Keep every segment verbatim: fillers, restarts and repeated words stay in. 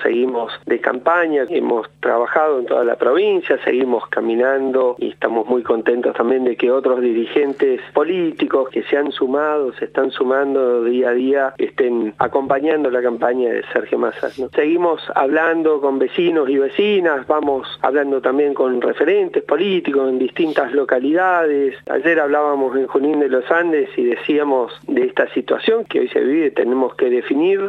seguimos de campaña, hemos trabajado en toda la provincia, seguimos caminando y estamos muy contentos también de que otros dirigentes políticos que se han sumado, se están sumando día a día, estén acompañando la campaña de Sergio Massa, ¿no? Seguimos hablando con vecinos y vecinas, vamos hablando también con referentes políticos en distintas localidades. Ayer hablábamos en Junín de los Andes y decíamos de esta situación que hoy se vive, tenemos que definir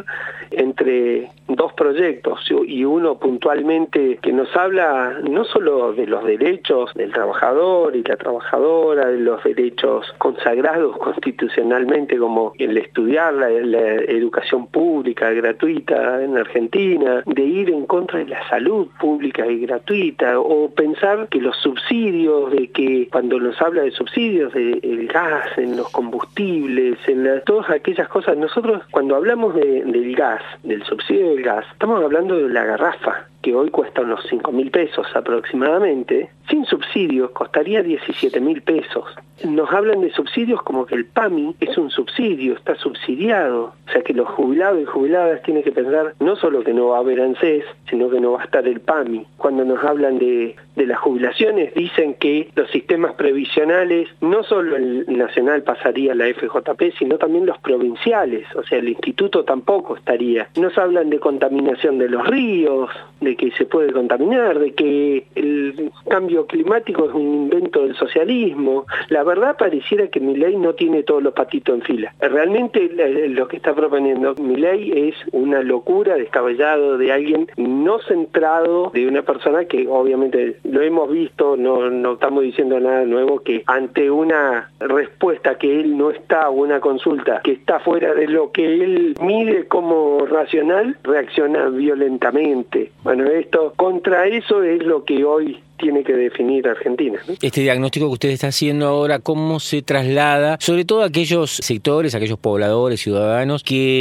entre dos proyectos y uno puntualmente que nos habla no solo de los derechos del trabajador y la trabajadora, de los derechos consagrados constitucionalmente como el estudiar la, la educación pública gratuita en Argentina, de ir en contra de la salud pública y gratuita, o pensar que los subsidios, de que cuando nos habla de subsidios, del gas, en los combustibles, en la, todas aquellas cosas, nosotros cuando hablamos de, del gas, del subsidio del gas, estamos hablando de la garrafa, que hoy cuesta unos cinco mil pesos aproximadamente, sin subsidios costaría diecisiete mil pesos. Nos hablan de subsidios como que el PAMI es un subsidio, está subsidiado. O sea que los jubilados y jubiladas tienen que pensar no solo que no va a haber ANSES, sino que no va a estar el PAMI. Cuando nos hablan de, de las jubilaciones, dicen que los sistemas previsionales, no solo el nacional pasaría a la F J P, sino también los provinciales. O sea, el instituto tampoco estaría. Nos hablan de contaminación de los ríos, de que se puede contaminar, de que el cambio climático es un invento del socialismo. La verdad pareciera que Milei no tiene todos los patitos en fila. Realmente lo que está proponiendo Milei es una locura, descabellado, de alguien no centrado, de una persona que obviamente lo hemos visto, no, no estamos diciendo nada nuevo, que ante una respuesta que él no está, o una consulta que está fuera de lo que él mide como racional, reacciona violentamente. Bueno, esto, contra eso es lo que hoy tiene que definir Argentina, ¿no? Este diagnóstico que usted está haciendo ahora, ¿cómo se traslada, sobre todo a aquellos sectores, aquellos pobladores, ciudadanos,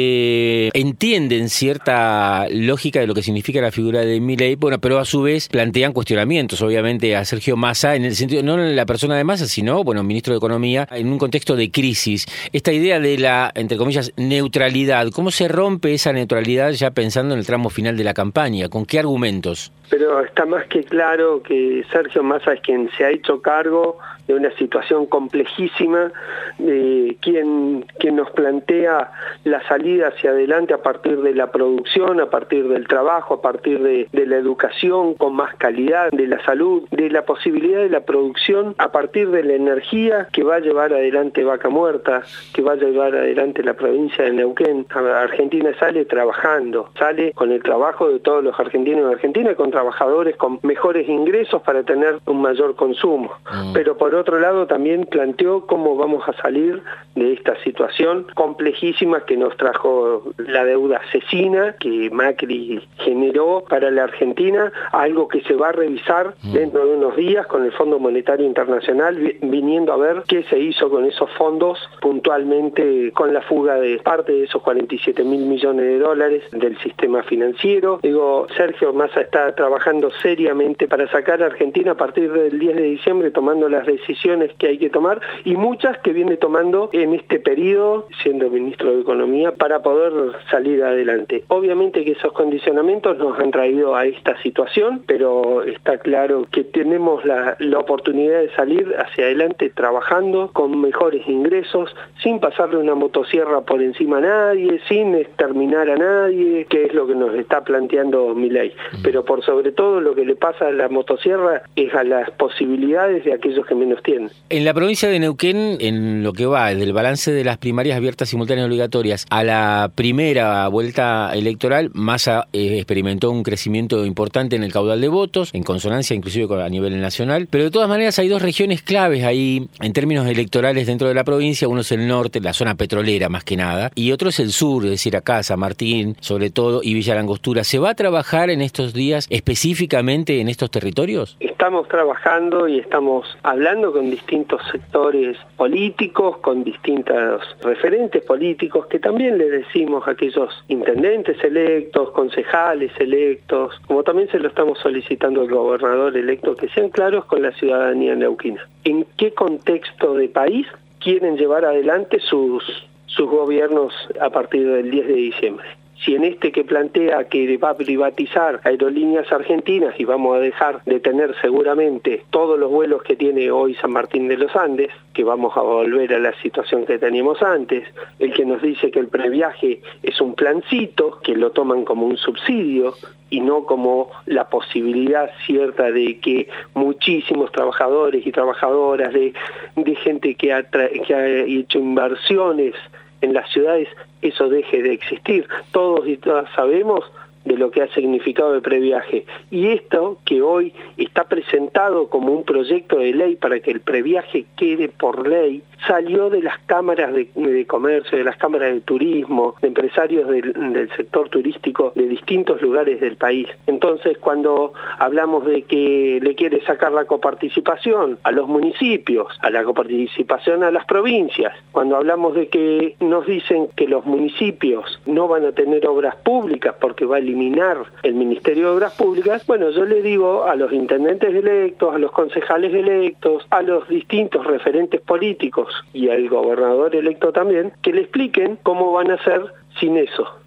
que entienden cierta lógica de lo que significa la figura de Milei, bueno, pero a su vez plantean cuestionamientos, obviamente, a Sergio Massa, en el sentido, no en la persona de Massa, sino, bueno, ministro de Economía, en un contexto de crisis? Esta idea de la, entre comillas, neutralidad, ¿cómo se rompe esa neutralidad ya pensando en el tramo final de la campaña? ¿Con qué argumentos? Pero está más que claro que Sergio Massa es quien se ha hecho cargo de una situación complejísima, de quien, quien nos plantea la salida hacia adelante a partir de la producción, a partir del trabajo, a partir de, de la educación con más calidad, de la salud, de la posibilidad de la producción, a partir de la energía que va a llevar adelante Vaca Muerta, que va a llevar adelante la provincia de Neuquén. Argentina sale trabajando, sale con el trabajo de todos los argentinos y argentinas, con trabajadores con mejores ingresos para tener un mayor consumo. Mm. Pero por otro lado también planteó cómo vamos a salir de esta situación complejísima que nos trajo la deuda asesina que Macri generó para la Argentina, algo que se va a revisar mm. dentro de unos días con el Fondo Monetario Internacional, viniendo a ver qué se hizo con esos fondos, puntualmente con la fuga de parte de esos cuarenta y siete mil millones de dólares del sistema financiero. Digo, Sergio Massa está trabajando seriamente para sacar a Argentina a partir del diez de diciembre, tomando las decisiones que hay que tomar, y muchas que viene tomando en este periodo, siendo ministro de Economía, para poder salir adelante. Obviamente que esos condicionamientos nos han traído a esta situación, pero está claro que tenemos la, la oportunidad de salir hacia adelante trabajando con mejores ingresos, sin pasarle una motosierra por encima a nadie, sin exterminar a nadie, que es lo que nos está planteando Milei. Pero por sobre todo lo que le pasa a la motosierra es a las posibilidades de aquellos que menos tienen. En la provincia de Neuquén, en lo que va del balance de las primarias abiertas, simultáneas y obligatorias a la primera vuelta electoral, Massa eh, experimentó un crecimiento importante en el caudal de votos, en consonancia inclusive a nivel nacional, pero de todas maneras hay dos regiones claves ahí en términos electorales dentro de la provincia. Uno es el norte, la zona petrolera más que nada, y otro es el sur, es decir, acá, San Martín, sobre todo, y Villa Langostura. ¿Se va a trabajar en estos días específicamente en estos territorios? Estamos trabajando y estamos hablando con distintos sectores políticos, con distintos referentes políticos, que también le decimos a aquellos intendentes electos, concejales electos, como también se lo estamos solicitando al gobernador electo, que sean claros con la ciudadanía neuquina. ¿En qué contexto de país quieren llevar adelante sus, sus gobiernos a partir del diez de diciembre? si en este que plantea que va a privatizar Aerolíneas Argentinas y vamos a dejar de tener seguramente todos los vuelos que tiene hoy San Martín de los Andes, que vamos a volver a la situación que teníamos antes, el que nos dice que el previaje es un plancito, que lo toman como un subsidio y no como la posibilidad cierta de que muchísimos trabajadores y trabajadoras, de, de gente que ha, que ha hecho inversiones en las ciudades, eso deje de existir. Todos y todas sabemos de lo que ha significado el previaje. Y esto que hoy está presentado como un proyecto de ley para que el previaje quede por ley, salió de las cámaras de, de comercio, de las cámaras de turismo, de empresarios del, del sector turístico de distintos lugares del país. Entonces, cuando hablamos de que le quiere sacar la coparticipación a los municipios, a la coparticipación a las provincias, cuando hablamos de que nos dicen que los municipios no van a tener obras públicas porque va a eliminar el Ministerio de Obras Públicas, bueno, yo le digo a los intendentes electos, a los concejales electos, a los distintos referentes políticos y al gobernador electo también, que le expliquen cómo van a hacer sin eso.